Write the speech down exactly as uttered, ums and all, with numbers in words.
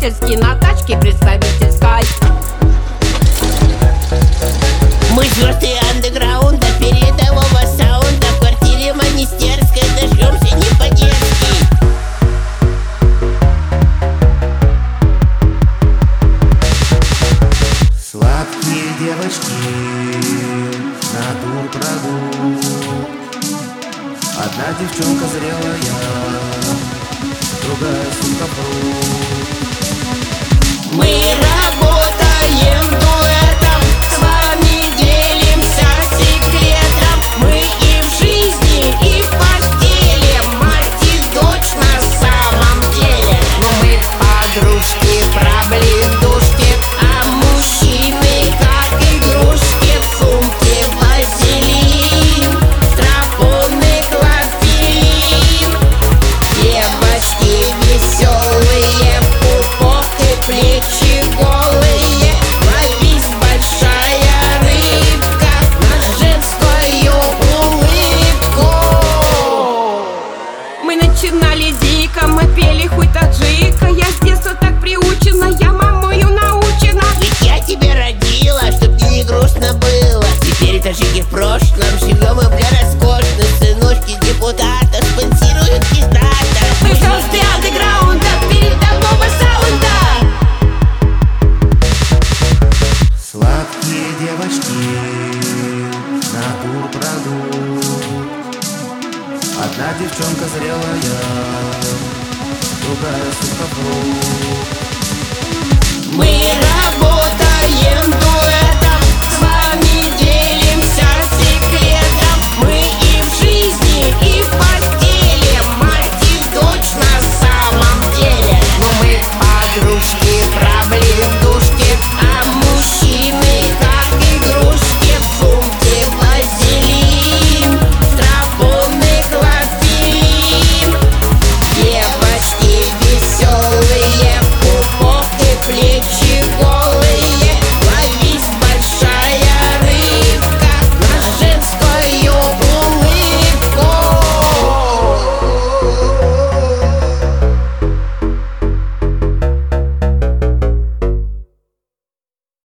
любительский, на тачке представительской. Мы звезды андеграунда, передового саунда. В квартире Монастырской дождемся не по-детски. Сладкие девочки на тур-прогул. Одна девчонка зрелая, другая сука фрукт. Мы работаем дуэтом, с вами делимся секретом. Мы и в жизни, и в постели, мать и дочь на самом деле. Но мы подружки, пробледушки, а мужчины как игрушки. В сумке вазелин, тропонный клофелин. Девочки веселые, пупок и плечи голые. Ловись, большая рыбка, на женскую улыбку. Мы начинали дико, мы пели хуй таджика. Я с детства так приучена, я мамою научена. Ведь я тебя родила, чтоб тебе не грустно было. Теперь таджики в прошлом, живем мы, бля, роскошно. Сыночки депутата спонсируют пиздата. Мы звезды андеграунда, передового саунда. Сладкие девочки на тур-прогул. Одна девчонка зрелая, другая сука фрукт. Мы работаем дуэтом.